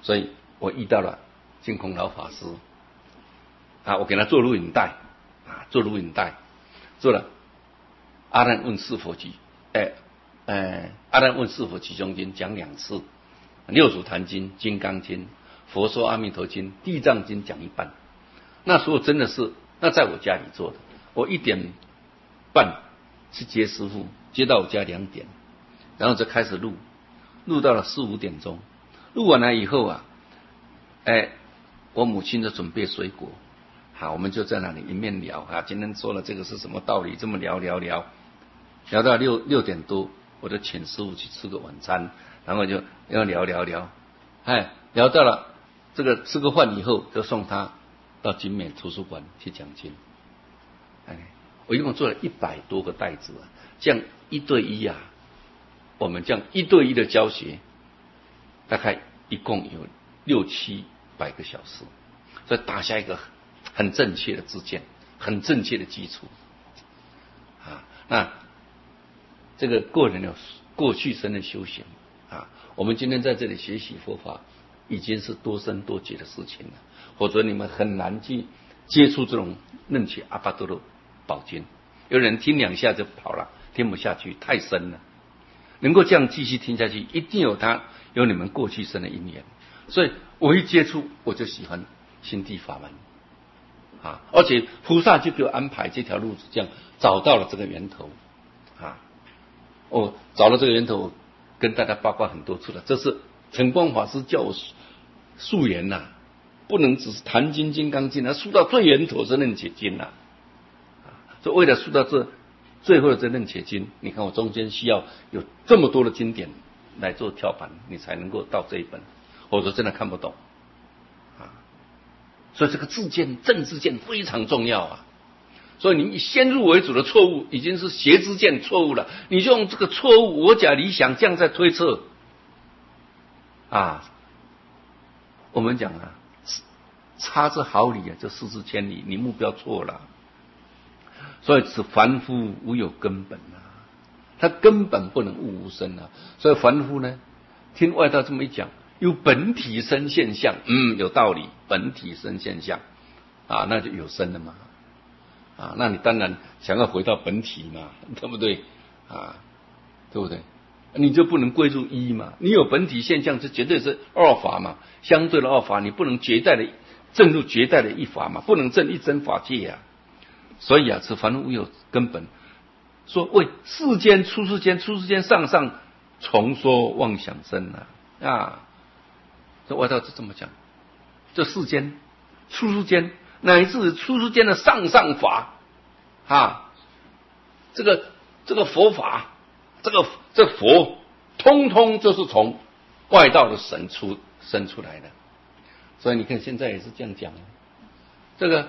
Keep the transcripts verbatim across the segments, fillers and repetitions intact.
所以我遇到了净空老法师啊，我给他做录影带啊，做录影带，做了阿难问是佛集，哎哎，阿难问是佛集中经讲两次，六祖坛经、金刚经、佛说阿弥陀经、地藏经讲一半。那时候真的是，那在我家里做的，我一点半去接师父，接到我家两点，然后就开始录，录到了四五点钟，录完了以后啊，哎，我母亲就准备水果，好，我们就在那里一面聊啊，今天说了这个是什么道理，这么聊聊聊，聊到六六点多，我就请师父去吃个晚餐，然后就要聊聊聊，哎，聊到了这个吃个饭以后，就送他到景美图书馆去讲经，哎。我一共做了一百多个袋子啊，这样一对一啊，我们这样一对一的教学，大概一共有六七百个小时，所以打下一个很正确的知见，很正确的基础啊。那这个个人的过去生的修行啊，我们今天在这里学习佛法，已经是多生多劫的事情了，否则你们很难去接触这种楞伽阿跋多罗宝经，有人听两下就跑了，听不下去，太深了。能够这样继续听下去，一定有他有你们过去生的因缘。所以我一接触，我就喜欢心地法门啊，而且菩萨就给我安排这条路子，这样找到了这个源头啊。我找到这个源头，跟大家报告很多次了。这是澄光法师叫我溯源呐、啊，不能只是谈经、金刚经啊，溯到最源头是楞伽经呐。所以为了溯到这最后的这楞伽经，你看我中间需要有这么多的经典来做跳板，你才能够到这一本，否则真的看不懂啊。所以这个自见正知见非常重要啊。所以你以先入为主的错误已经是邪知见错误了，你就用这个错误我假理想这样在推测啊。我们讲啊，差之毫厘啊，就失之千里，你目标错了。所以此凡夫无有根本啊，他根本不能悟无生啊。所以凡夫呢，听外道这么一讲，有本体生现象，嗯，有道理，本体生现象啊，那就有生了嘛啊，那你当然想要回到本体嘛，对不对啊？对不对？你就不能归入一嘛？你有本体现象，这绝对是二法嘛，相对的二法，你不能绝代的证入绝代的一法嘛，不能证一真法界啊。所以啊，此凡夫无有根本。说为世间出世间，出世间上上重说妄想生啊啊！这外道是这么讲，这世间出世间乃至出世间的上上法啊，这个这个佛法，这个这佛，通通就是从外道的神出生出来的。所以你看现在也是这样讲，这个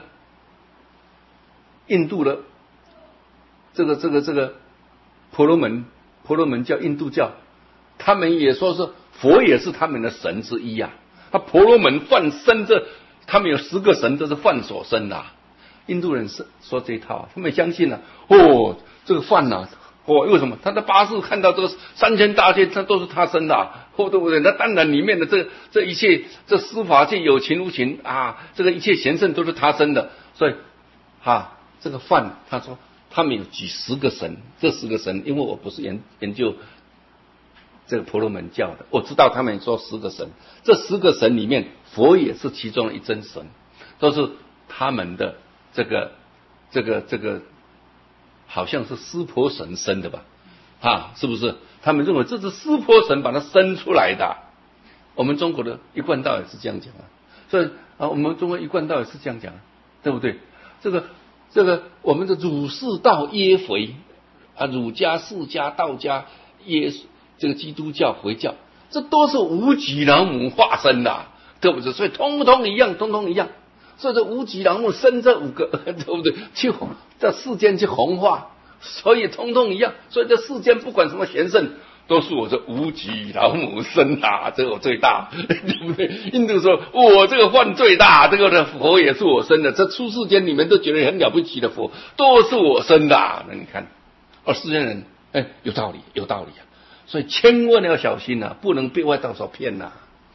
印度的这个这个这个婆罗门婆罗门教印度教，他们也说是佛也是他们的神之一啊。他婆罗门梵身，这他们有十个神都是梵所生的、啊。印度人是说这一套，他们相信啊，哦，这个梵啊，哦，为什么？他的八字看到这个三千大千，他都是他生的、啊，哦，对不对？那当然里面的这这一切，这司法界有情无情啊，这个一切贤圣都是他生的，所以哈。这个梵他说他们有几十个神，这十个神，因为我不是研研究这个婆罗门教的，我知道他们说十个神，这十个神里面佛也是其中的一真神，都是他们的这个这个这个好像是湿婆神生的吧，啊，是不是？他们认为这是湿婆神把它生出来的。我们中国的一贯道也是这样讲啊，所以啊，我们中国一贯道也是这样讲，对不对？这个。这个我们的儒释道耶回啊，儒家、释家、道家、耶这个基督教、回教，这都是无极老母化身的、啊，对不对？所以通通一样，通通一样。所以这无极老母生这五个，对不对？去在世间去弘化，所以通通一样。所以这世间不管什么贤圣，都是我这无极老母生啊，这个我最大，对不对？印度说我、哦、这个饭最大，这个的佛也是我生的，这出世间你们都觉得很了不起的佛，都是我生的、啊。那你看，而世间人，哎，有道理，有道理啊。所以千万要小心啊，不能被外道所骗呐、啊。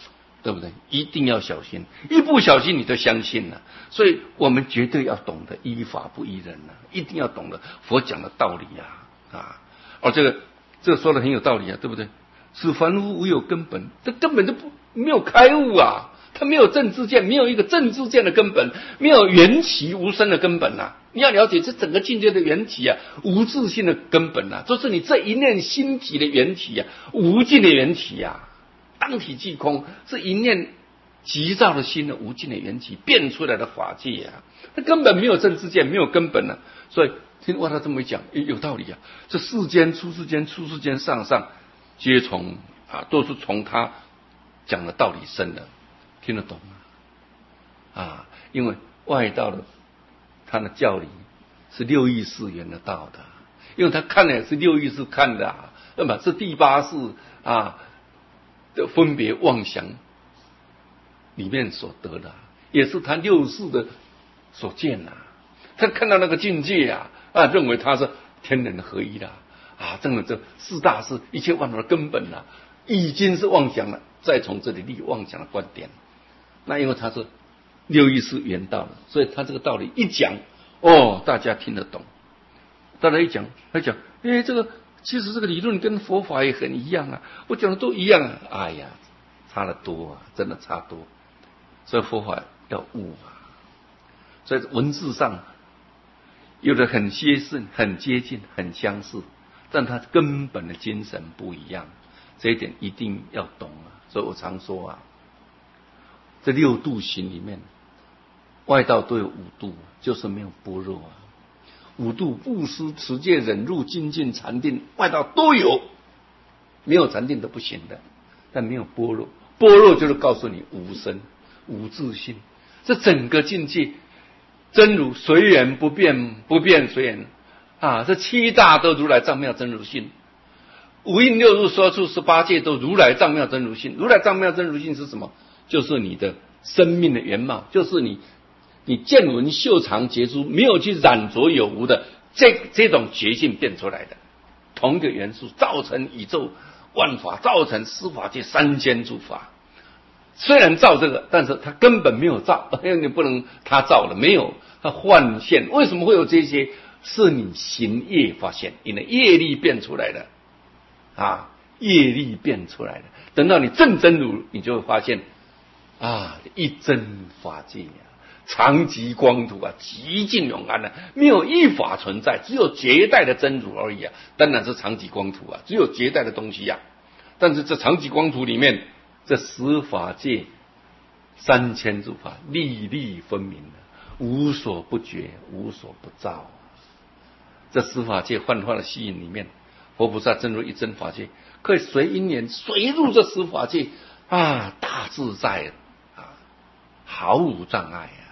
对不对？一定要小心，一不小心你就相信了。所以我们绝对要懂得依法不依人啊，一定要懂得佛讲的道理啊啊！哦，这个这个说的很有道理啊，对不对？使凡夫无有根本，这根本就不没有开悟啊，他没有正知见，没有一个正知见的根本，没有缘起无生的根本啊！你要了解这整个境界的缘起啊，无自性的根本啊，就是你这一念心体的缘起啊，无尽的缘起啊。当体即空，是一念急躁的心的无尽的缘起变出来的法界啊，它根本没有正知见，没有根本啊。所以听哇他这么一讲，有道理啊。这世间、出世间、出世间、上上，皆从啊，都是从他讲的道理生的，听得懂吗？啊，因为外道的他的教理是六意识缘的道的，因为他看的也是六意识看的啊，那么是第八识啊。的分别妄想里面所得的，也是他六识的所见啊。他看到那个境界啊，啊，认为他是天人合一的啊，正的这四大是一切万法的根本啊，已经是妄想了。再从这里立妄想的观点，那因为他是六意识缘道的，所以他这个道理一讲，哦，大家听得懂。大家一讲，他讲，哎，这个。其实这个理论跟佛法也很一样啊，我讲的都一样啊，哎呀，差得多啊，真的差多。所以佛法要悟啊，所以文字上有的很接近、很接近、很相似，但它根本的精神不一样，这一点一定要懂啊。所以我常说啊，这六度行里面，外道都有五度，就是没有般若啊。五度布施、持戒、忍辱、精进、禅定，外道都有，没有禅定都不行的。但没有般若，般若就是告诉你无生、无自性，这整个境界真如随缘不变，不变随缘啊！这七大都如来藏妙真如性，五蕴六入说出十八界都如来藏妙真如性。如来藏妙真如性是什么？就是你的生命的原貌，就是你。你见闻嗅尝觉知没有去染着有无的这这种觉性变出来的，同一个元素造成宇宙万法，造成十法界三千诸法。虽然造这个，但是它根本没有造，因为你不能他造了，没有它幻现。为什么会有这些？是你行业发现，你的业力变出来的啊，业力变出来的。等到你正真如，你就会发现啊，一真法界啊。常寂光土啊，极尽永安啊，没有一法存在，只有绝代的真如而已啊。当然是常寂光土啊，只有绝代的东西啊。但是这常寂光土里面，这十法界三千诸法粒粒分明的，无所不觉，无所不造啊。这十法界幻化的吸引里面，佛菩萨正如一真法界，可以随因缘随入这十法界啊，大自在啊，毫无障碍啊。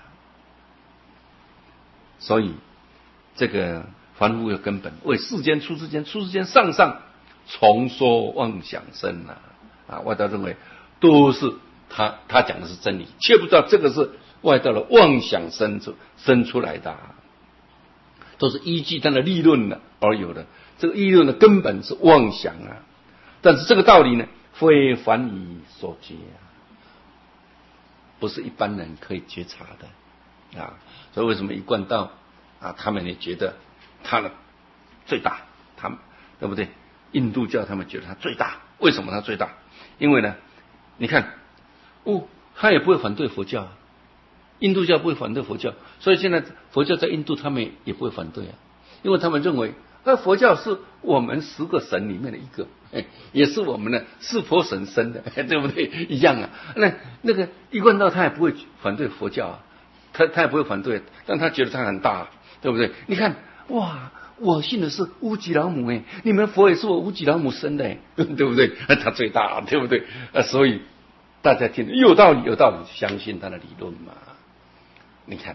所以这个凡夫有根本，为世间出世间，出世间上上重说妄想生啊！啊，外道认为都是他他讲的是真理，却不知道这个是外道的妄想生出生出来的、啊，都是依据他的立论呢而有的。这个立论的根本是妄想啊！但是这个道理呢，非凡以所觉啊，不是一般人可以觉察的啊！所以为什么一贯道啊，他们也觉得他的最大，他们对不对？印度教他们觉得他最大，为什么他最大？因为呢，你看，哦，他也不会反对佛教啊，印度教不会反对佛教，所以现在佛教在印度他们也不会反对啊，因为他们认为，那佛教是我们十个神里面的一个，也是我们的是佛神生的，对不对？一样啊。那那个一贯道他也不会反对佛教啊，他他也不会反对，但他觉得他很大、啊，对不对？你看，哇！我信的是乌吉老母哎，你们佛也是我乌吉老母生的哎，对不对？他最大了，对不对？啊，所以大家听有道理，有道理，相信他的理论嘛。你看，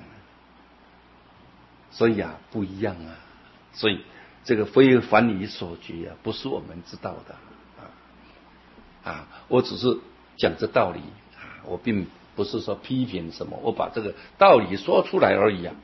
所以啊，不一样啊。所以这个非凡理所觉啊，不是我们知道的啊啊！我只是讲这道理啊，我并不是说批评什么，我把这个道理说出来而已啊。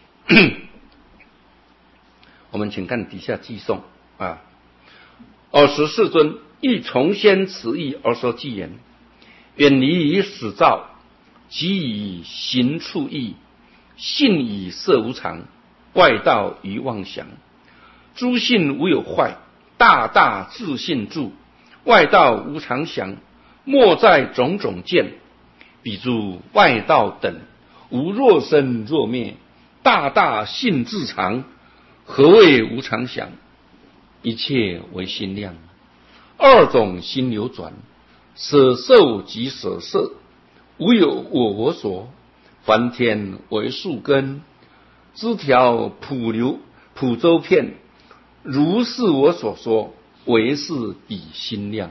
我们请看底下记诵啊，尔时世尊亦从先此意而说偈言： 远离于始造，即以行处义，信以色无常，外道于妄想。诸信无有坏，大大自信住，外道无常想，莫在种种见。彼诸外道等，无若生若灭，大大信自常。何谓无常想？一切为心量，二种心流转，舍受即舍色，无有我我所。凡天为树根，枝条普流普周遍，如是我所说，为是彼心量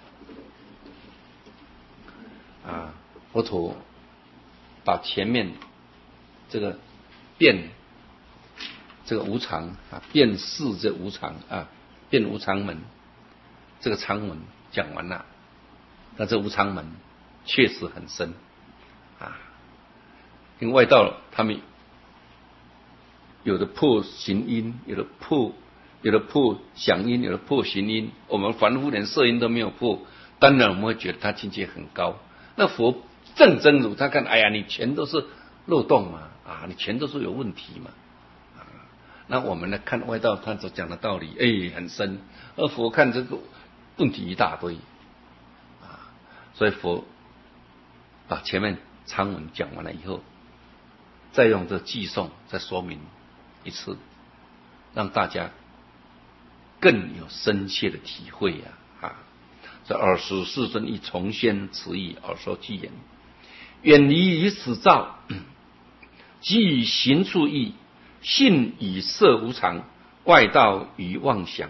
啊！佛陀把前面这个变这个无常啊，辨识这无常啊，变无常门这个常门讲完了，那这无常门确实很深啊。因为外道他们有的破行因，有的破有的破想因，有的破行因，我们凡夫连色因都没有破，当然我们会觉得他境界很高。那佛正真如他看，哎呀，你全都是漏洞嘛，啊，你全都是有问题嘛。那我们呢看外道他所讲的道理，哎，很深，而佛看这个问题一大堆啊，所以佛把前面常文讲完了以后，再用这偈颂再说明一次，让大家更有深切的体会呀！啊，这尔时世尊亦重宣此义而说偈言：远离于始造，即以行处义，信以色无常，外道于妄想。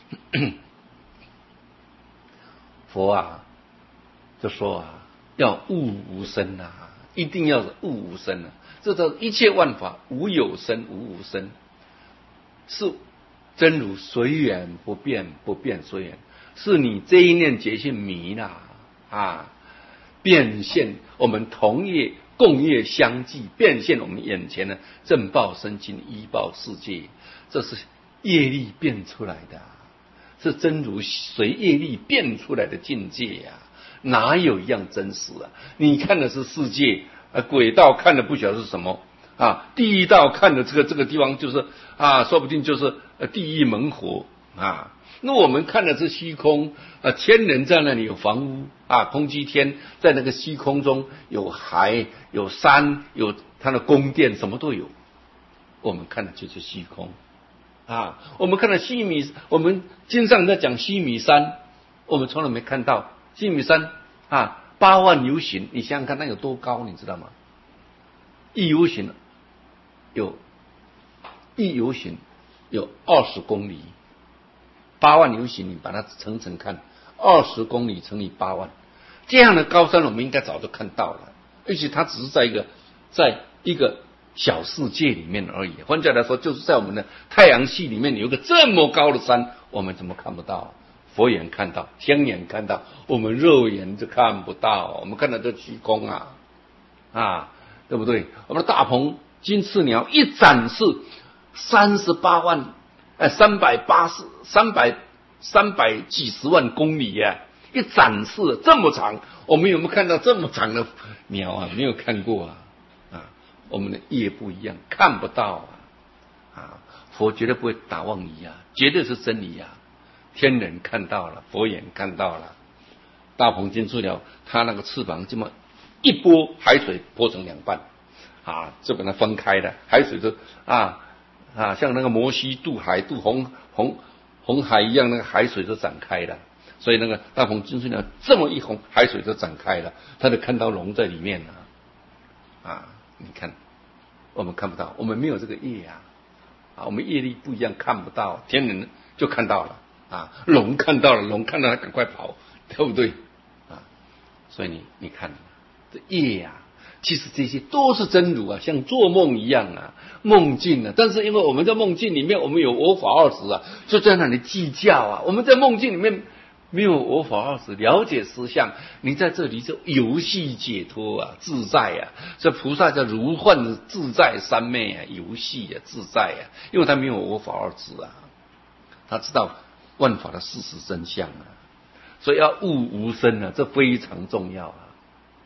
佛啊，就说啊，要悟无生啊，一定要悟无生啊！这叫一切万法无有生，无无生，是真如随缘不变，不变随缘，是你这一念觉性迷啦啊，变现我们同业共业相继，变现我们眼前的正报身心依报世界，这是业力变出来的，是真如随业力变出来的境界呀、啊，哪有一样真实啊？你看的是世界，呃，轨道看的不晓得是什么啊，地狱道看的这个这个地方就是啊，说不定就是呃地狱猛火啊。那我们看的是虚空啊，天人在那里有房屋啊，空居天在那个虚空中有海有山有它的宫殿，什么都有。我们看的就是虚空啊，我们看到须弥，我们经上在讲须弥山，我们从来没看到须弥山啊，八万由旬，你想想看那有多高，你知道吗？一由旬有一由旬有二十公里。八万由旬，你把它乘乘看，二十公里乘以八万，这样的高山我们应该早就看到了，而且它只是在一个在一个小世界里面而已。换句话来说，就是在我们的太阳系里面有一个这么高的山，我们怎么看不到？佛眼看到，天眼看到，我们肉眼就看不到。我们看到这虚空啊，啊，对不对？我们的大鹏金翅鸟一展示三十八万。哎，三百八十、三百、三百几十万公里呀、啊！一展示这么长，我们有没有看到这么长的鸟啊？没有看过啊！啊，我们的业不一样，看不到啊！啊，佛绝对不会打妄语啊，绝对是真理啊！天人看到了，佛眼看到了，大鹏金翅鸟，它那个翅膀这么一拨，海水拨成两半，啊，就把它分开了，海水就啊。啊，像那个摩西渡海渡红红红海一样，那个海水都展开了，所以那个大鹏金翅鸟这么一红，海水就展开了，他就看到龙在里面了。啊，你看，我们看不到，我们没有这个业啊，啊，我们业力不一样，看不到，天人就看到了，啊，龙看到了，龙看到它赶快跑，对不对？啊，所以你你看这业呀、啊。其实这些都是真如啊，像做梦一样啊，梦境啊。但是因为我们在梦境里面，我们有我法二执啊，就在那里计较啊。我们在梦境里面没有我法二执，了解实相，你在这里就游戏解脱啊，自在啊。这菩萨叫如幻自在三昧啊，游戏啊，自在啊，因为他没有我法二执啊，他知道万法的事实真相啊，所以要悟无生啊，这非常重要啊。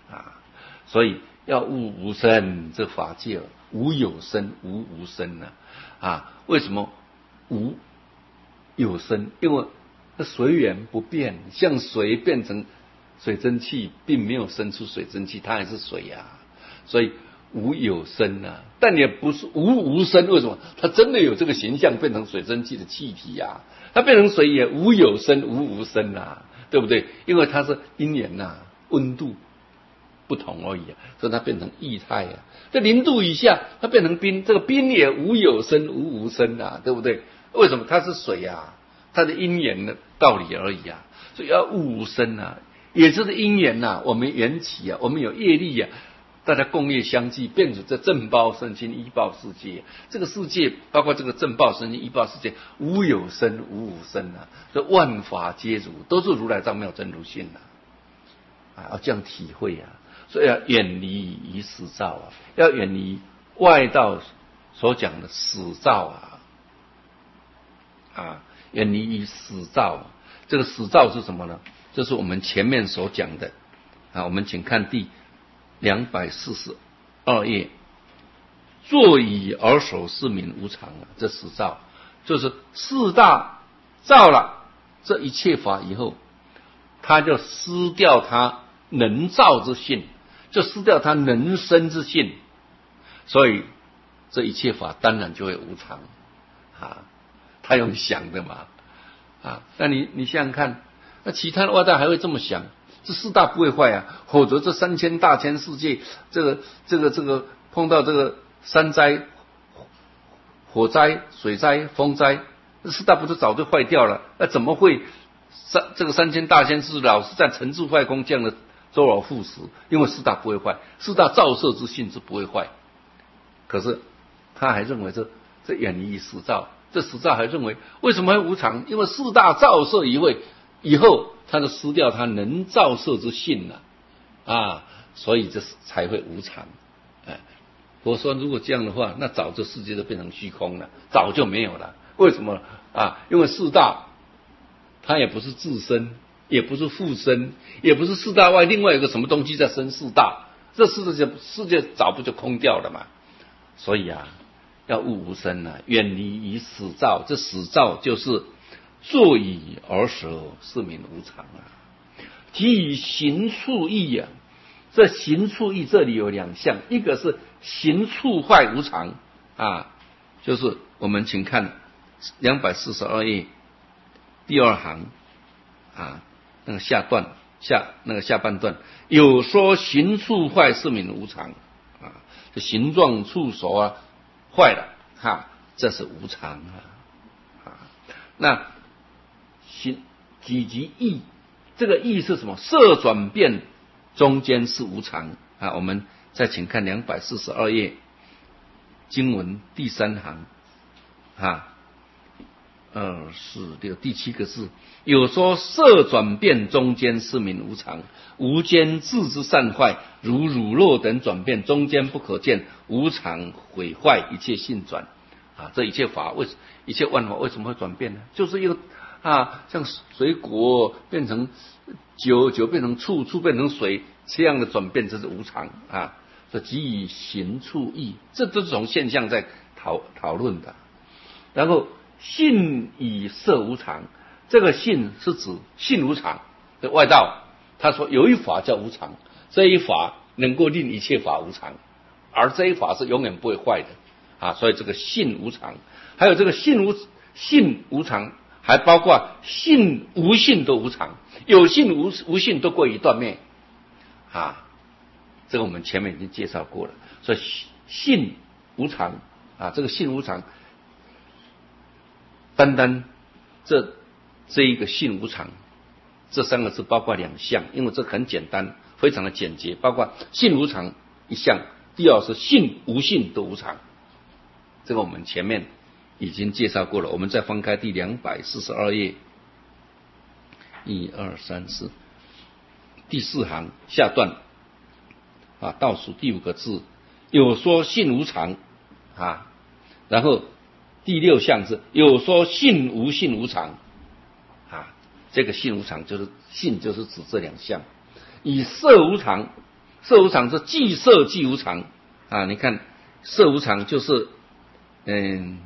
啊。所以要悟无生，这法界无有生，无无生啊。啊，为什么无有生？因为随缘不变，像水变成水蒸气，并没有生出水蒸气，它还是水啊。所以无有生啊，但也不是无无生。为什么？它真的有这个形象，变成水蒸气的气体啊。它变成水也无有生，无无生啊，对不对？因为它是因缘呐，温度不同而已啊，所以它变成液态啊。这零度以下，它变成冰，这个冰也无有生，无无生啊，对不对？为什么？它是水啊，它的因缘的道理而已啊。所以要悟无生啊，也就是因缘呐，我们缘起啊，我们有业力啊。大家共业相继，变成这正报身心依报世界。这个世界包括这个正报身心依报世界，无有生，无无生啊！这万法皆如，都是如来藏妙真如性啊！啊，要这样体会啊！所以要远离于死造啊，要远离外道所讲的死造啊！啊，远离于死造。这个死造是什么呢？这是我们前面所讲的啊。我们请看第两百四十二页，坐以而守是名无常啊，这死造就是四大造了这一切法以后，他就失掉他能造之性，就失掉他能生之性，所以这一切法当然就会无常啊。他用想的嘛啊，那你你想想看，那其他的外道还会这么想？这四大不会坏啊，否则这三千大千世界，这个这个这个碰到这个山灾、火灾、水灾、风灾，这四大不是早就坏掉了？那怎么会三这个三千大千世老是在成住坏空这样的周而复始？因为四大不会坏，四大造色之性是不会坏。可是他还认为这这远离于死造，这死造还认为为什么会无常？因为四大造色一会以后，他就失掉他能造色之性了啊，所以这才会无常。哎，我说如果这样的话，那早这世界就变成虚空了，早就没有了。为什么啊？因为四大它也不是自身，也不是复生，也不是四大外另外有个什么东西在生四大，这世界世界早不就空掉了嘛？所以啊，要悟无生啊，远离于死造。这死造就是坐以而守是名无常啊。提以行处义啊，这行处义这里有两项，一个是行处坏无常啊，就是我们请看两百四十二页第二行啊，那个下段下那个下半段有说行处坏是名无常啊，这形状处所啊坏了哈、啊，这是无常啊啊，那行几即义，这个义是什么？色转变中间是无常啊。我们再请看两百四十二页经文第三行啊，二四六第七个字，有说色转变中间是名无常，无间自之善坏，如乳酪等转变中间不可见，无常毁坏一切性转啊。这一切法为一切万法为什么会转变呢？就是一个啊，像水果变成酒，酒变成醋，醋变成水，这样的转变，这是无常啊。这即以行处义，这都是从现象在讨讨论的。然后性以色无常，这个性是指性无常的外道，他说有一法叫无常，这一法能够令一切法无常，而这一法是永远不会坏的啊。所以这个性无常，还有这个性无性无常。还包括性无性都无常，有性无无性都过于断灭啊，这个我们前面已经介绍过了。所以性无常啊，这个性无常，单单这这一个性无常这三个字包括两项，因为这很简单，非常的简洁，包括性无常一项，第二是性无性都无常，这个我们前面已经介绍过了。我们再翻开第两百四十二页，一二三四，第四行下段啊，倒数第五个字，有说性无常啊，然后第六项是有说性无性无常啊，这个性无常就是性就是指这两项，以色无常色无常是既色即无常啊！你看色无常就是嗯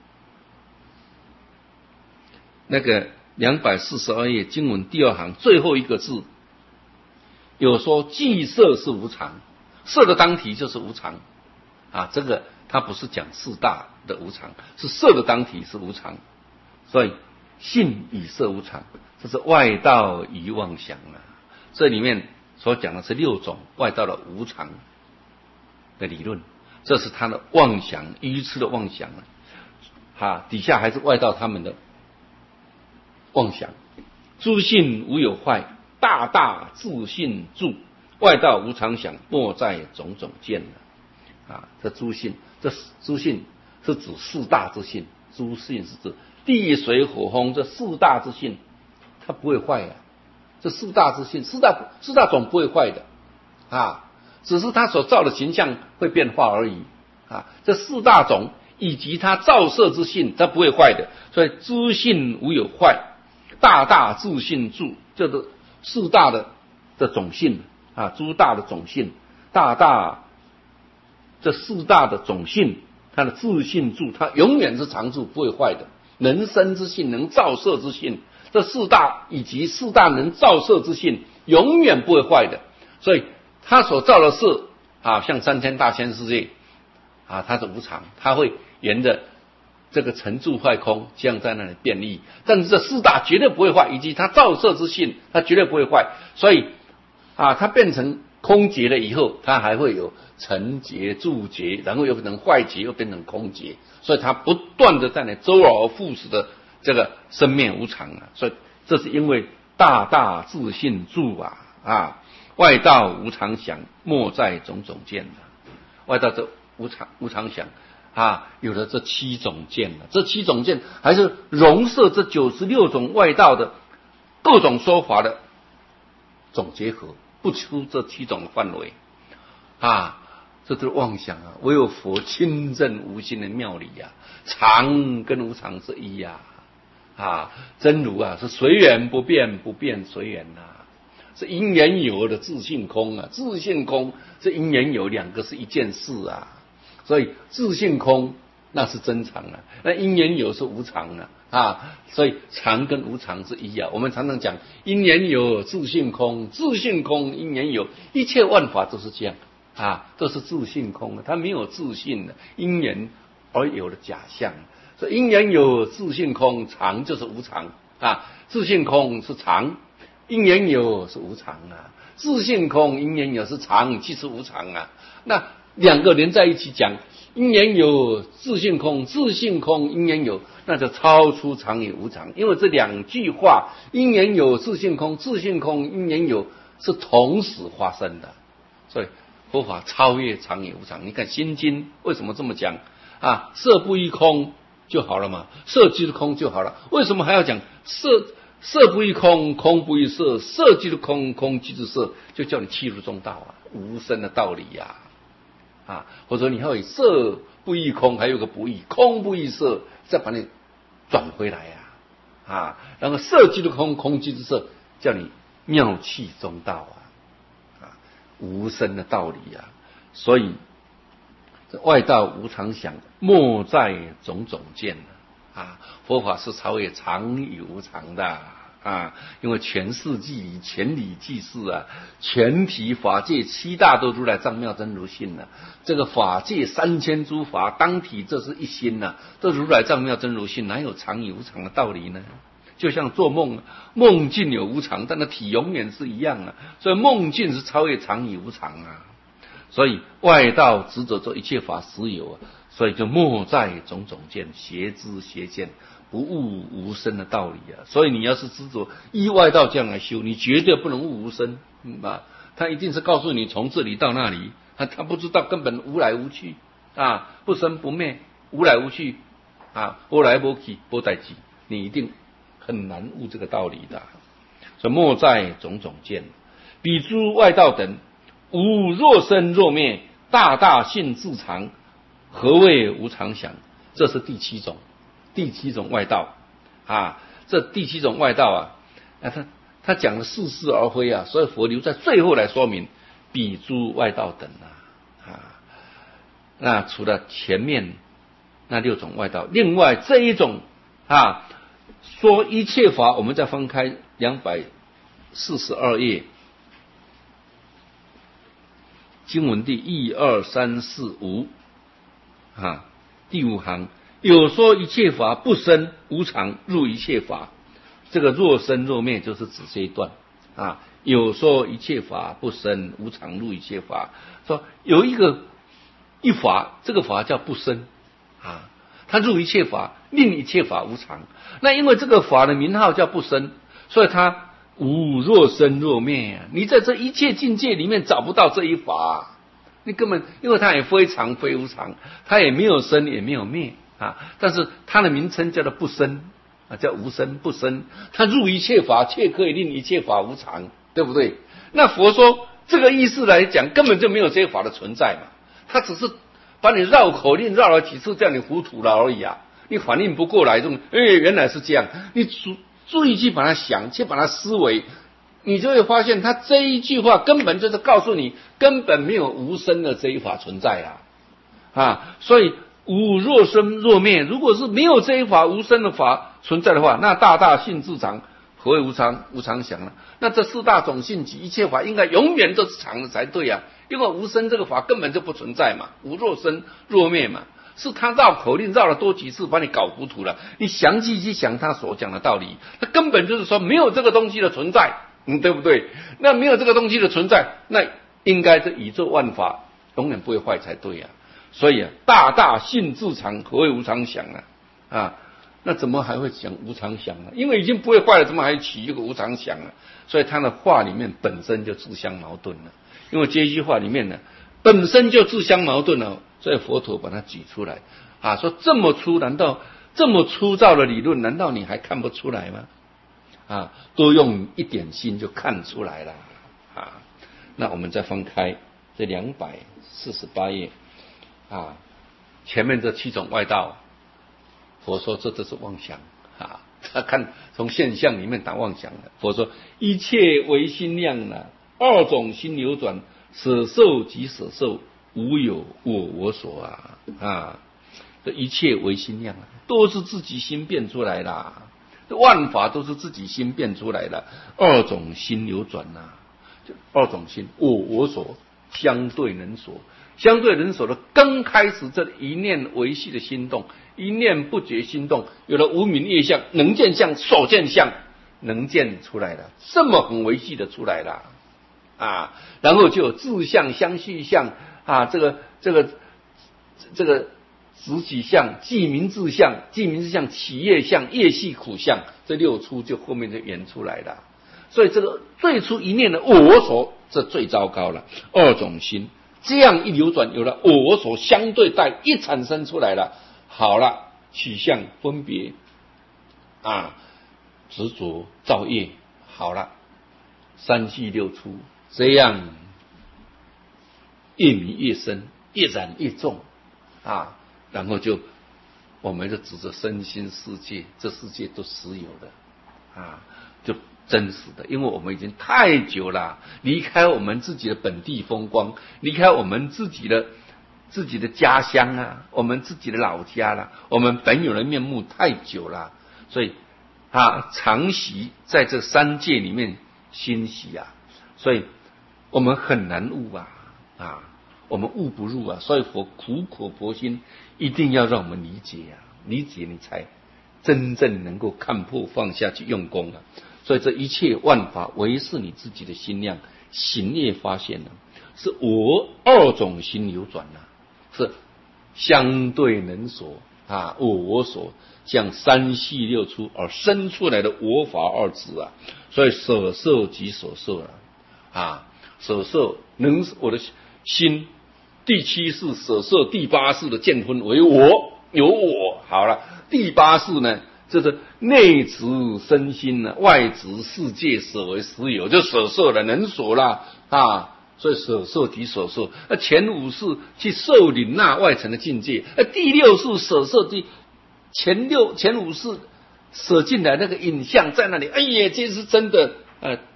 那个两百四十二页经文第二行最后一个字，有说既色是无常，色的当体就是无常啊！这个它不是讲四大的无常，是色的当体是无常，所以性与色无常，这是外道与妄想啊！这里面所讲的是六种外道的无常的理论，这是他的妄想，愚痴的妄想啊！哈，底下还是外道他们的妄想。诸性无有坏，大大自性住，外道无常想，莫在种种见啊！这诸性，这诸性是指四大之性，诸性是指地水火风这四大之性，它不会坏啊！这四大之性，四大四大种不会坏的啊，只是它所造的形象会变化而已啊。这四大种以及它造色之性，它不会坏的，所以诸性无有坏，大大自性住，这个四大的的种性啊，诸大的种性，大大这四大的种性，它的自性住，它永远是常住，不会坏的。能生之性，能造色之性。这四大以及四大能造色之性永远不会坏的，所以他所造的色啊，像三千大千世界啊，它是无常，它会沿着这个成住坏空这样在那里变异，但是这四大绝对不会坏，以及它造色之性它绝对不会坏，所以啊，它变成空劫了以后，它还会有成劫、住劫，然后又变成坏劫，又变成空劫，所以它不断的在那周而复始的这个生灭无常啊，所以这是因为大大自性住啊啊，外道无常想，莫在种种见啊，外道这无常无常想啊，有了这七种见了，这七种见还是容摄这九十六种外道的各种说法的总结合，不出这七种的范围啊，这都是妄想啊！唯有佛清正无心的妙理啊，常跟无常是一呀。啊，真如啊是随缘不变，不变随缘呐，是因缘有的自性空啊，自性空是因缘有，两个是一件事啊，所以自性空那是真常啊，那因缘有是无常啊啊，所以常跟无常是一啊。我们常常讲因缘有自性空，自性空因缘有，一切万法都是这样啊，都是自性空，它没有自性的因缘而有的假象。所以因缘有自性空，常就是无常啊。自性空是常，因缘有是无常啊。自性空因缘有是常，即是无常啊。那两个连在一起讲，因缘有自性空，自性空因缘有，那就超出常与无常。因为这两句话，因缘有自性空，自性空因缘有是同时发生的，所以佛法超越常与无常。你看《心经》为什么这么讲啊？色不异空就好了嘛，色即是空就好了，为什么还要讲色色不异空，空不异色，色即是空，空即是色，就叫你契入中道啊，无生的道理呀 啊, 啊，或者你还有色不异空，还有个不异，空不异色，再把你转回来呀 啊, 啊，然后色即是空，空即是色，叫你妙契中道啊，啊，无生的道理呀、啊，所以这外道无常想，莫在种种见啊！佛法是超越常与无常的啊！因为全世纪全理济世啊，全体法界七大都如来藏妙真如性啊！这个法界三千诸法当体，这是一心呐、啊，这如来藏妙真如性，哪有常与无常的道理呢？就像做梦，梦境有无常，但那体永远是一样啊！所以梦境是超越常与无常啊！所以外道执着做一切法实有啊，所以就莫在种种见，邪知邪见，不悟无生的道理啊。所以你要是执着依外道这样来修，你绝对不能悟无生、嗯、啊。他一定是告诉你从这里到那里，他他不知道根本无来无去啊，不生不灭，无来无去啊，无来无去，无代际，你一定很难悟这个道理的。所以莫在种种见，彼诸外道等。无若生若灭，大大性自常，何谓无常想？这是第七种，第七种外道啊。这第七种外道啊，啊他他讲的似是而非啊，所以佛留在最后来说明。 比诸外道等啊啊。那除了前面那六种外道，另外这一种啊，说一切法，我们再翻开两百四十二页，经文第一二三四五啊，第五行，有说一切法不生无常，入一切法。这个若生若灭就是指这一段啊。有说一切法不生无常，入一切法。说有一个一法，这个法叫不生啊，它入一切法，令一切法无常。那因为这个法的名号叫不生，所以它无若生若灭啊。你在这一切境界里面找不到这一法，你根本因为它也非常非无常，它也没有生也没有灭啊。但是它的名称叫做不生啊，叫无生不生。它入一切法，却可以令一切法无常，对不对？那佛说这个意思来讲，根本就没有这些法的存在嘛。他只是把你绕口令绕了几次，叫你糊涂了而已啊！你反应不过来，这种哎，原来是这样。你注注意去把它想，去把它思维，你就会发现，他这一句话根本就是告诉你，根本没有无生的这一法存在啊！啊，所以无若生若灭，如果是没有这一法无生的法存在的话，那大大性自常，何谓无常？无常想了，那这四大种性及一切法应该永远都是常的才对啊！因为无生这个法根本就不存在嘛，无若生若灭嘛，是他绕口令绕了多几次，把你搞糊涂了。你详细去想他所讲的道理，他根本就是说没有这个东西的存在，嗯，对不对？那没有这个东西的存在，那应该这宇宙万法永远不会坏才对啊。所以啊，大大性自常，何谓无常想啊？啊，那怎么还会讲无常想呢？因为已经不会坏了，怎么还起一个无常想啊？所以他的话里面本身就自相矛盾了。因为这一句话里面呢，本身就自相矛盾了，所以佛陀把它举出来啊，说这么粗，难道这么粗糙的理论，难道你还看不出来吗？啊，多用一点心就看出来了啊。那我们再翻开这两百四十八页啊，前面这七种外道，佛说这都是妄想啊。他看从现象里面打妄想的，佛说一切唯心量啊。二种心流转，舍受即舍受，无有我我所啊啊！这一切唯心量啊，都是自己心变出来的，这万法都是自己心变出来的。二种心流转呐、啊，就二种心，我我所相对人所，相对人所的刚开始这一念维系的心动，一念不觉心动，有了无明业相、能见相、所见相，能见出来了，这么很维系的出来了。啊，然后就有自相、相续相啊，这个这个这个直己相、记名自相、记名自相、起业相、业系苦相，这六出就后面就演出来了。所以这个最初一念的我所，这最糟糕了。二种心这样一流转，有了我所相对待一产生出来了，好了，取向分别啊，执着造业，好了，三系六出。这样越迷越深，越染越重啊！然后就我们就指着身心世界，这世界都实有的啊，就真实的。因为我们已经太久了，离开我们自己的本地风光，离开我们自己的自己的家乡啊，我们自己的老家了，我们本有的面目太久了，所以啊，常习在这三界里面欣喜啊，所以我们很难悟啊啊，我们悟不入啊，所以佛苦口婆心，一定要让我们理解啊，理解你才真正能够看破放下去用功啊。所以这一切万法，唯是你自己的心量行业发现了、啊，是我二种心流转啊，是相对能所啊，我我所像三系六出而生出来的我法二字啊，所以舍受即所受了啊。舍受能我的心，第七世舍受，第八世的见分为我，有我好了。第八世呢，就是内执身心呢，外执世界舍为实有，就舍受了，能所了啊。所以舍受即所受。那前五世去受领纳外层的境界，那第六世舍受即前六前五世舍进来那个影像在那里，哎呀，这是真的呃。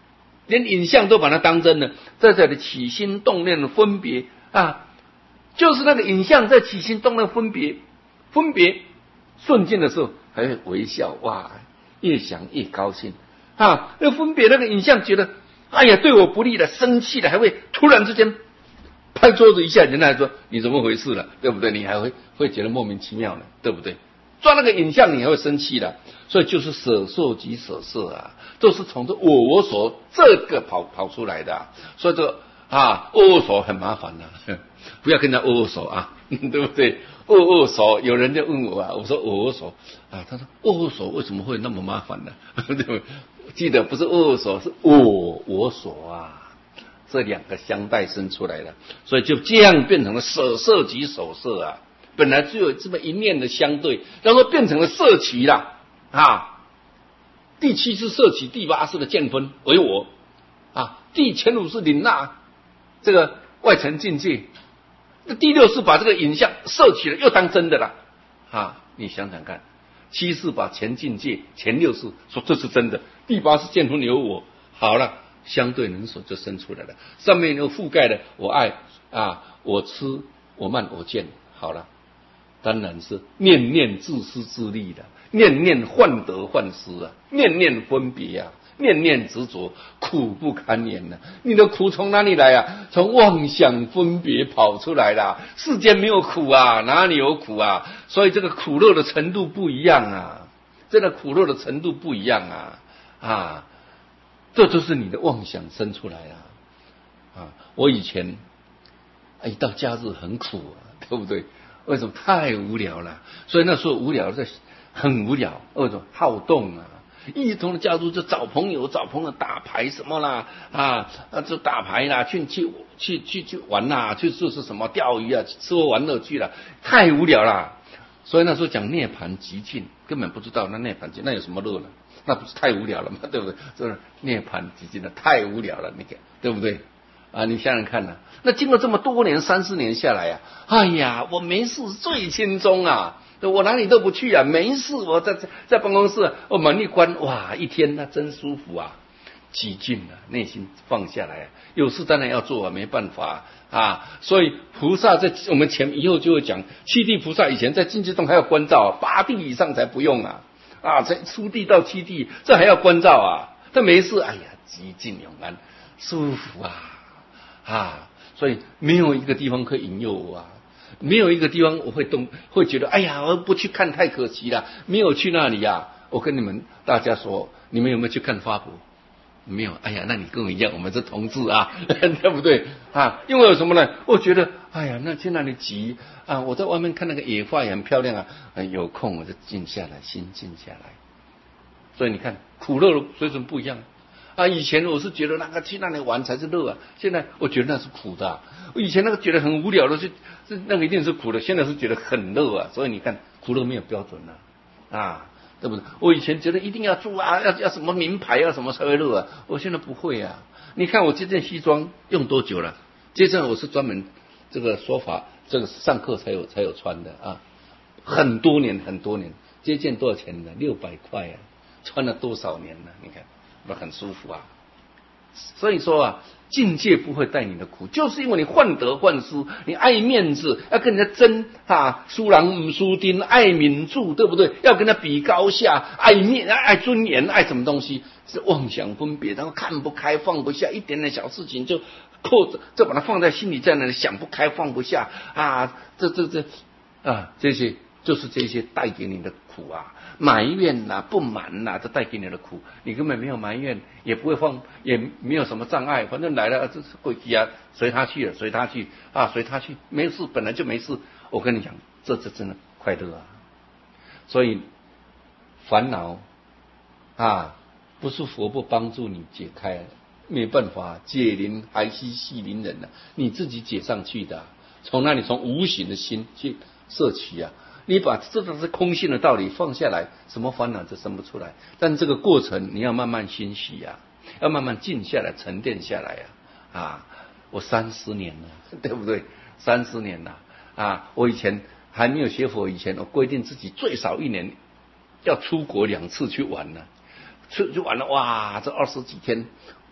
连影像都把它当真了，在这里起心动念的分别啊，就是那个影像在起心动念分别，分别瞬间的时候还会微笑，哇，越想越高兴啊！那分别那个影像觉得，哎呀，对我不利了，生气了，还会突然之间拍桌子一下，人家还说你怎么回事了，对不对？你还会会觉得莫名其妙了，对不对？抓那个影像你还会生气的，所以就是舍受即舍色啊，都是从这我我所这个跑跑出来的、啊，所以这啊握握手很麻烦的、啊，不要跟他握握手啊，对不对？握握手，有人就问我啊，我说握握手啊，他说握握手为什么会那么麻烦呢？对不对？记得不是握握手，是我我所啊，这两个相带生出来的，所以就这样变成了舍色即舍色啊。本来只有这么一念的相对，然后变成了色起啦啊！第七是色起，第八是的见分为我啊，第前五是领纳这个外层境界，那第六是把这个影像色起了又当真的啦啊！你想想看，七是把前境界前六是说这是真的，第八是见分有我，好了，相对能所就生出来了，上面又覆盖了我爱啊，我痴，我慢，我见，好了。当然是念念自私自利的，念念患得患失啊，念念分别啊，念念执着，苦不堪言呐、啊。你的苦从哪里来啊？从妄想分别跑出来啦。世间没有苦啊，哪里有苦啊？所以这个苦乐的程度不一样啊，这个苦乐的程度不一样啊啊，这就是你的妄想生出来啊啊！我以前一到假日很苦啊，对不对？为什么？太无聊了，所以那时候无聊，在很无聊。为什么？好动啊！一同的加入就找朋友，找朋友打牌什么啦啊啊，就打牌啦，去去去去去玩啦，去就是什么钓鱼啊，吃喝玩乐去了，太无聊了。所以那时候讲涅槃极尽，根本不知道那涅槃极那有什么乐了？那不是太无聊了吗？对不对？就是涅槃极尽了，太无聊了，你看对不对？啊，你想想看呐、啊，那经过这么多年，三四年下来呀、啊，哎呀，我没事最轻松啊，我哪里都不去啊，没事，我在在办公室，我门一关，哇，一天那真舒服啊，极尽了，内心放下来、啊，有事当然要做啊，没办法啊，啊所以菩萨在我们前以后就会讲，七地菩萨以前在境界中还要关照、啊，八地以上才不用啊，啊，才初地到七地，这还要关照啊，他没事，哎呀，极尽永安，舒服啊。啊，所以没有一个地方可以引诱我啊，没有一个地方我会动，会觉得哎呀，我不去看太可惜了，没有去那里啊。我跟你们大家说，你们有没有去看花博？没有，哎呀，那你跟我一样，我们是同志啊，对不对啊？因为有什么呢？我觉得，哎呀，那去那里急啊，我在外面看那个野花也很漂亮啊，哎、有空我就静下来，心静下来。所以你看，苦乐的水准不一样。啊，以前我是觉得那个去那里玩才是乐啊，现在我觉得那是苦的、啊。我以前那个觉得很无聊的，是是那个一定是苦的，现在是觉得很乐啊。所以你看，苦乐没有标准啊，啊，对不对？我以前觉得一定要住啊，要要什么名牌啊，什么才会乐啊，我现在不会啊。你看我这件西装用多久了？这件我是专门这个说法，这个上课才有才有穿的啊，很多年很多年。这件多少钱呢？六百块啊，穿了多少年了？你看。那很舒服啊，所以说啊，境界不会带你的苦，就是因为你患得患失，你爱面子，要跟人家争啊，输人唔输丁，爱名著，对不对？要跟他比高下，爱面爱尊严，爱什么东西？是妄想分别，然后看不开，放不下，一点点小事情就扣着，就把它放在心里，在那里想不开，放不下啊，这这这啊，这些就是这些带给你的苦啊。埋怨呐、啊、不满呐、啊，这带给你的苦，你根本没有埋怨，也不会放，也没有什么障碍，反正来了，这是轨迹啊，随他去了，随他去啊，随他去，没事，本来就没事。我跟你讲，这这真的快乐啊！所以烦恼啊，不是佛不帮助你解开，没办法，解铃还须系铃人呐、啊，你自己解上去的、啊，从那里从无形的心去摄取啊。你把这都是空性的道理放下来，什么烦恼就生不出来。但这个过程你要慢慢欣喜呀、啊，要慢慢静下来、沉淀下来呀、啊。啊，我三十年了，对不对？三十年了啊！我以前还没有学佛以前，我规定自己最少一年要出国两次去玩呢。出去玩了，哇，这二十几天，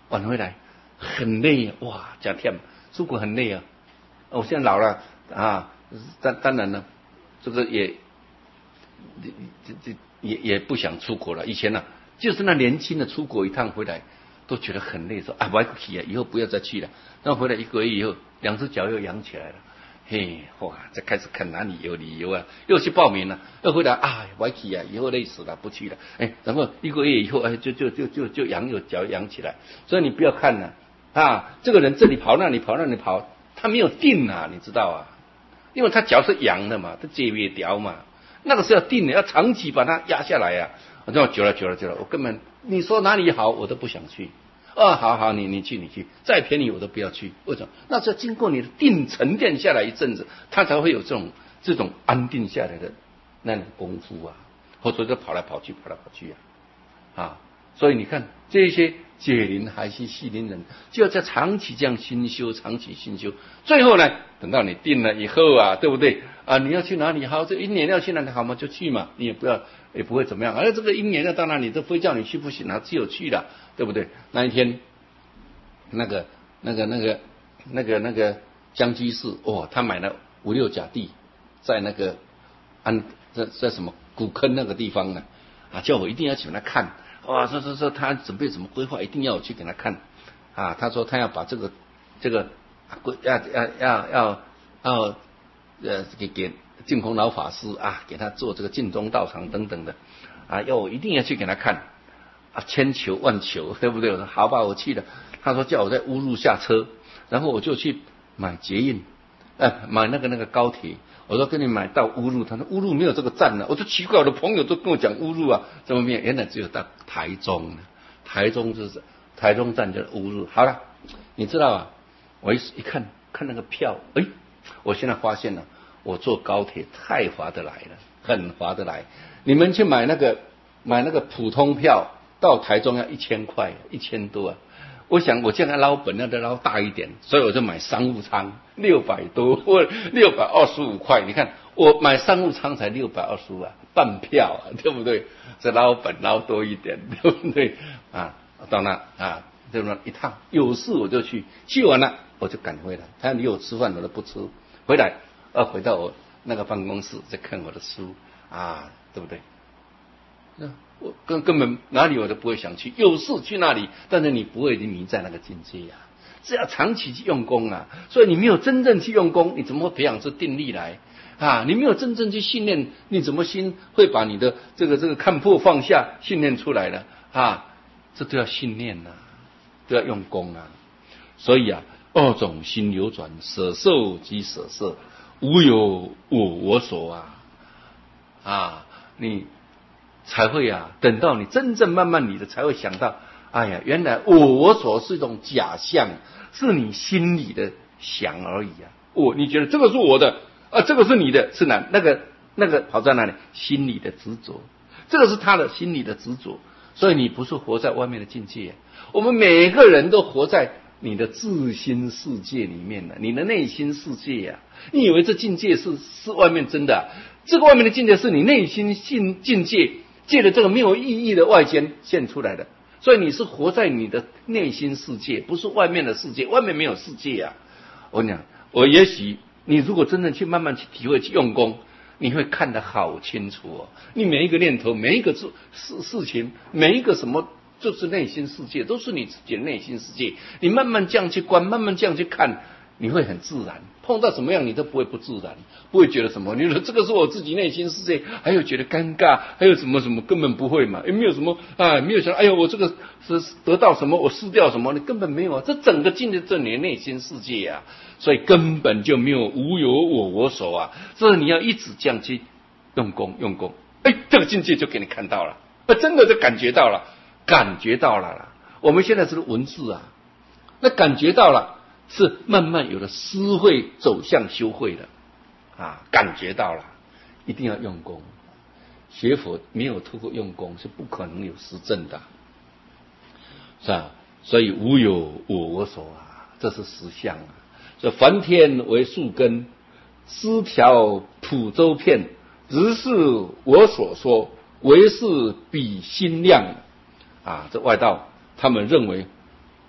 晚回来很累，哇，加忝，出国很累啊。我现在老了啊，当当然了，这个也这这也也不想出国了。以前呢、啊，就是那年轻的出国一趟回来，都觉得很累，说啊，我要去啊，以后不要再去了。那回来一个月以后，两只脚又扬起来了，嘿，哇，再开始看哪里有理由啊，又去报名了，又回来啊，我要去啊，以后累死了，不去了。哎，然后一个月以后，哎，就就就就就扬有脚扬起来。所以你不要看了啊，这个人这里跑那里跑那里跑，他没有定啊，你知道啊，因为他脚是扬的嘛，他接不掉嘛。那个是要定的，要长期把它压下来呀、啊。我久了久了久了，我根本你说哪里好，我都不想去。啊，好好，你你去你去，再便宜我都不要去。为什么？那是要经过你的定沉淀下来一阵子，他才会有这种这种安定下来的那种功夫啊，或者就跑来跑去跑来跑去啊，啊，所以你看这些解铃还须系铃人，就要在长期这样心修，长期心修，最后呢，等到你定了以后啊，对不对啊？你要去哪里好？这一年要去哪里好吗？就去嘛，你也不要也不会怎么样。而这个一年要到哪里都非叫你去不行啊，只有去了，对不对？那一天，那个那个那个那个那个江居士，哦，他买了五六甲地，在那个安在在什么古坑那个地方呢，啊，叫我一定要去给他看。哇，说说说他准备怎么规划，一定要我去给他看啊！他说他要把这个这个要要要要要呃给给净空老法师啊，给他做这个净宗道场等等的啊，要我一定要去给他看啊，千求万求，对不对？我说好吧，我去了。他说叫我在乌路下车，然后我就去买捷运，呃，买那个那个高铁。我说跟你买到乌路，他说乌路没有这个站呢、啊。我说奇怪，我的朋友都跟我讲乌路啊，怎么没有？原来只有到台中呢，台中就是台中站就是乌路。好了，你知道啊？我一一看看那个票，哎，我现在发现了，我坐高铁太划得来了，很划得来。你们去买那个买那个普通票到台中要一千块，一千多啊。我想我现在捞本要再捞大一点，所以我就买商务舱，六百多或六百二十五块。你看我买商务舱才六百二十五啊，半票啊，对不对？这捞本捞多一点，对不对啊？到那啊，对不对？一趟有事我就去，去完了我就赶回来。他离我吃饭我都不吃，回来要回到我那个办公室再看我的书啊，对不对？那我根根本哪里我都不会想去，有事去那里，但是你不会迷在那个境界啊，是要长期去用功啊。所以你没有真正去用功，你怎么会培养出定力来啊？你没有真正去训练，你怎么心会把你的这个这个看破放下训练出来呢？啊，这都要训练呐、啊，都要用功啊。所以啊，二种心流转，舍受即舍色，无有我我所啊啊，你。才会啊，等到你真正慢慢你的才会想到，哎呀，原来我我所是一种假象，是你心里的想而已啊。我你觉得这个是我的啊，这个是你的，是哪那个那个跑在哪里？心里的执着，这个是他的心里的执着。所以你不是活在外面的境界、啊，我们每个人都活在你的自心世界里面呢、啊，你的内心世界呀、啊。你以为这境界是是外面真的、啊？这个外面的境界是你内心境境界。借着这个没有意义的外间现出来的，所以你是活在你的内心世界，不是外面的世界，外面没有世界啊！我讲，我也许你如果真正去慢慢去体会、去用功，你会看得好清楚哦。你每一个念头、每一个事事事情、每一个什么，就是内心世界，都是你自己的内心世界。你慢慢这样去观，慢慢这样去看，你会很自然。碰到什么样你都不会不自然，不会觉得什么。你说这个是我自己内心世界，还有觉得尴尬，还有什么什么，根本不会嘛，也没有什么啊，没有想，哎呦，我这个是得到什么，我失掉什么，你根本没有啊。这整个进入这你的内心世界啊，所以根本就没有无有我我所啊。这你要一直这样去用功用功，哎，这个境界就给你看到了，真的就感觉到了，感觉到了啦。我们现在是文字啊，那感觉到了。是慢慢有了思慧走向修慧的啊，感觉到了，一定要用功。学佛没有透过用功是不可能有实证的，是吧？所以无有我我所啊，这是实相啊。所以梵天为树根，枝条普周遍，如是我所说，唯是彼心量啊。这外道他们认为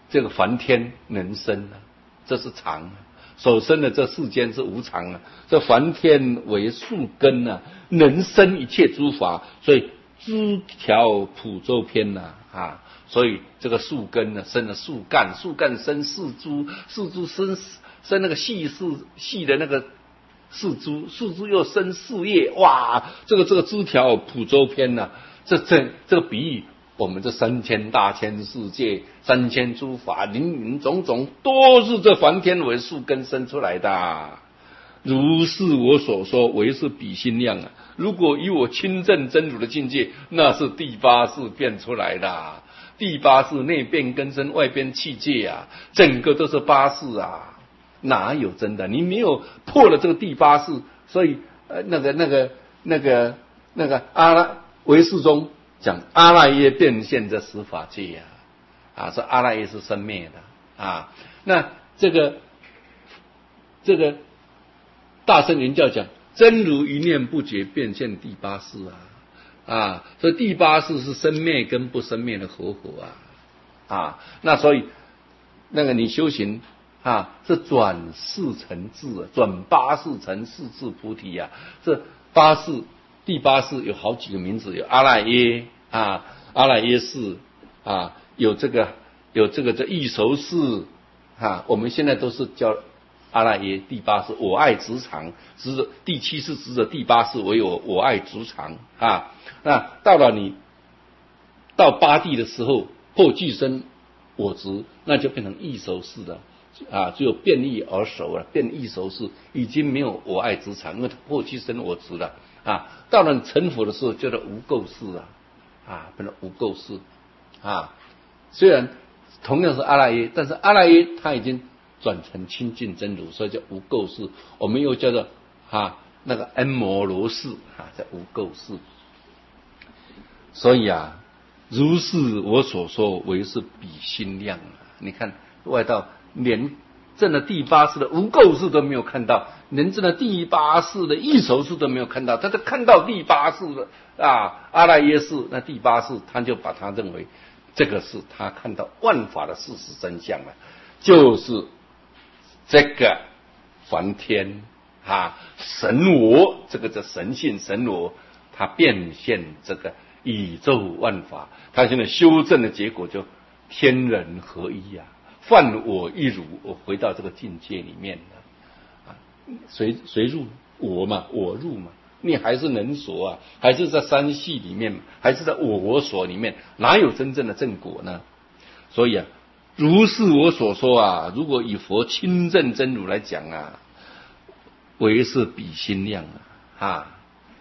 这个凡天能生啊，这是常啊。所生的这世间是无常啊，这凡天为树根啊，能生一切诸法，所以枝条普周篇呐 啊, 啊，所以这个树根呢生了树干，树干生四株，四株生生那个细细细的那个四株，四株又生四叶，哇，这个这个枝条普周篇呐、啊，这这这个比喻。我们这三千大千世界，三千诸法，林林种种，都是这梵天为树根生出来的。如是我所说，为是比心量啊！如果以我亲证真如的境界，那是第八识变出来的。第八识内变根身，外变气界啊，整个都是八识啊，哪有真的？你没有破了这个第八识，所以呃，那个那个那个那个阿拉唯识中。讲阿赖耶变现这十法界呀、啊，啊，说阿赖耶是生灭的啊。那这个这个大乘圆教讲真如一念不绝变现第八识啊，啊，所以第八识是生灭跟不生灭的合合啊，啊，那所以那个你修行啊，是转世成智，转八识成四智菩提啊，这八识。第八识有好几个名字，有阿赖耶啊，阿赖耶识啊，有这个有这个这异熟识啊，我们现在都是叫阿赖耶。第八识我爱执常，执着第七识执着第八识为我我爱执常啊。那到了你到八地的时候，破俱生我执，那就变成异熟识了啊，只有变异而熟了，变异熟识已经没有我爱执常，因为它破俱生我执了。啊，到了成佛的时候，叫做无垢识啊，啊，变成无垢识啊。虽然同样是阿赖耶，但是阿赖耶它已经转成清净真如，所以叫无垢识。我们又叫做啊那个恩摩罗识啊，叫无垢识。所以啊，如是我所说，为是比心量啊。你看外道连证了第八识的无垢识都没有看到，连证了第八识的异熟识都没有看到，他就看到第八识的啊阿赖耶识，那第八识他就把他认为这个是他看到万法的事实真相了，就是这个梵天啊神我，这个叫神性神我，他变现这个宇宙万法，他现在修正的结果就天人合一啊。犯我一如，我回到这个境界里面了啊，谁谁入我嘛，我入嘛，你还是能所啊，还是在三系里面，还是在我我所里面，哪有真正的正果呢？所以啊，如是我所说啊，如果以佛亲证真如来讲啊，为是比心量啊，啊，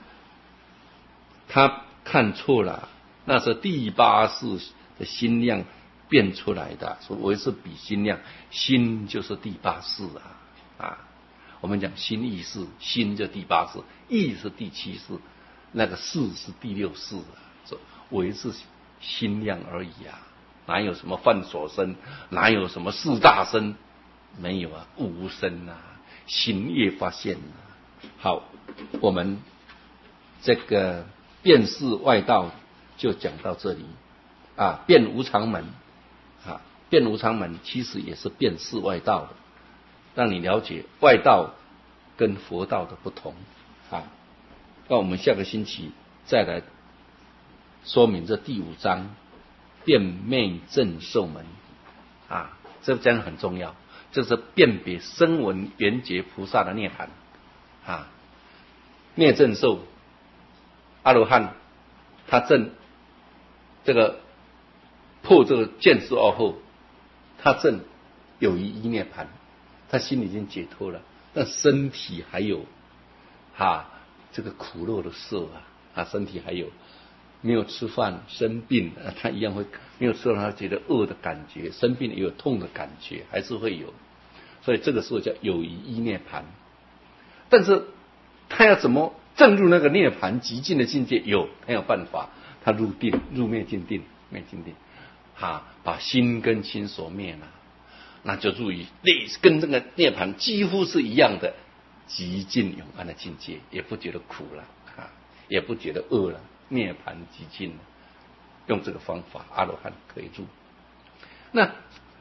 他看错了，那是第八识的心量。变出来的，所谓是比心量，心就是第八识啊啊！我们讲心意识，心就第八识，意是第七识，那个识是第六识啊，这为是心量而已啊，哪有什么犯所生，哪有什么四大身，没有啊，无生啊，心业发现啊。好，我们这个辨识外道就讲到这里啊，辨无常门。啊，辨无常门其实也是辨识外道的，让你了解外道跟佛道的不同啊。那我们下个星期再来说明这第五章辨昧正受门啊，这章很重要，这是辨别声闻缘觉菩萨的涅槃啊。灭正受阿罗汉，他正这个。破这个见识而后，他正有一一涅槃，他心里已经解脱了，但身体还有啊这个苦乐的色啊，他身体还有没有吃饭生病，他一样会没有吃饭，他觉得饿的感觉，生病也有痛的感觉，还是会有，所以这个时候叫有一一涅槃。但是他要怎么证入那个涅槃极尽的境界？有，他有办法，他入定，入灭尽定，灭尽定。啊，把心跟心所灭了，那就入于类跟这个涅槃几乎是一样的极尽永安的境界，也不觉得苦了啊，也不觉得饿了，涅槃极尽了。用这个方法，阿罗汉可以入。那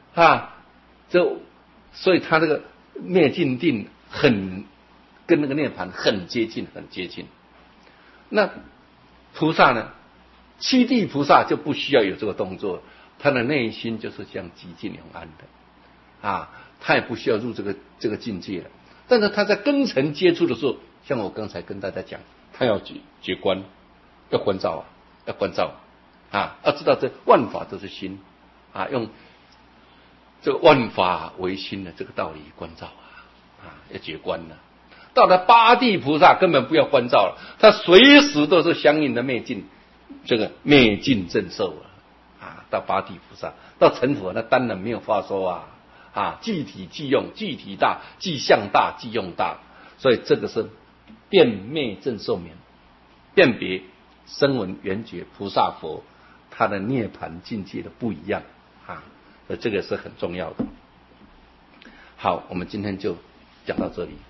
啊，这所以他这个灭尽定很跟那个涅槃很接近，很接近。那菩萨呢？七地菩萨就不需要有这个动作，他的内心就是这样寂静永安的啊，他也不需要入这个这个境界了。但是他在根尘接触的时候，像我刚才跟大家讲，他要觉觉观，要关照啊，要关照啊，要知道这万法都是心啊，用这个万法为心的这个道理关照啊，啊，要觉观了。到了八地菩萨根本不要关照了，他随时都是相应的灭尽，这个灭尽正受了啊。到八地菩萨，到成佛那当然没有话说啊啊，具体即用，具体大，即相大，即用大，所以这个是辨灭正受免，辨别声闻缘觉菩萨佛他的涅槃境界的不一样啊，所以这个是很重要的。好，我们今天就讲到这里。